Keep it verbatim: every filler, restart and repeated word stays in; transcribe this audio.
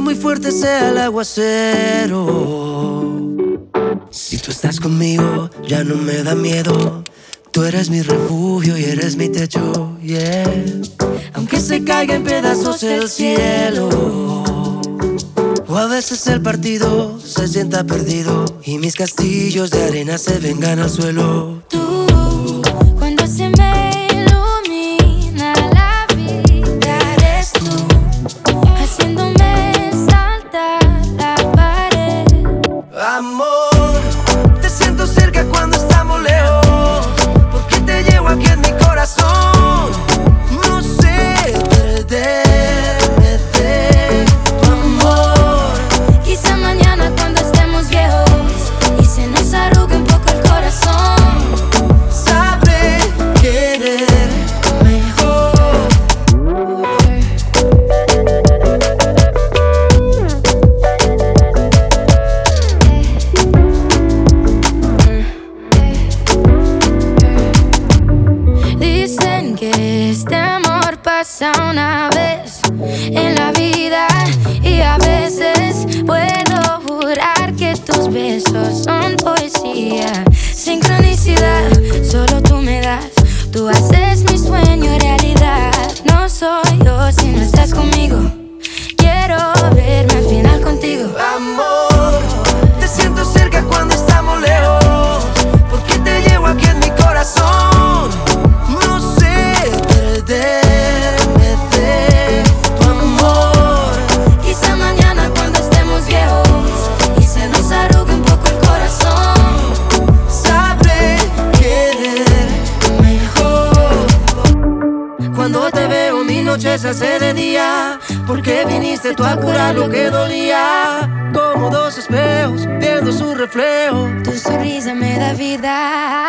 muy fuerte sea el aguacero. Si tú estás conmigo, ya no me da miedo. Tú eres mi refugio y eres mi techo, yeah. Aunque se caiga en pedazos el cielo, o a veces el partido se sienta perdido y mis castillos de arena se vengan al suelo. Tú, cuando se me ilumina la vida, eres tú, haciéndome saltar la pared. Amor, te siento cerca cuando estamos lejos, porque te llevo aquí en mi corazón. No sé perderme de tu amor. Quizá mañana cuando estemos viejos y se nos arrugue un poco el corazón, sabré querer mejor. Dicen que este amor pasa una vez en la vida, y a veces puedo jurar que tus besos son poesía. Sincronicidad, solo tú me das. Tú haces mi sueño realidad. No soy yo si no estás conmigo. Quiero verme al final contigo. Amor, te siento cerca cuando estamos lejos, porque te llevo aquí en mi corazón. No sé perderme de tu amor. Quizá mañana cuando estemos viejos y se nos arrugue un poco el corazón, Sabré querer mejor. Cuando te veo mi noche se hace de día, porque viniste tú a curar lo que dolía. Como dos espejos viendo su reflejo. tu sonrisa me da vida.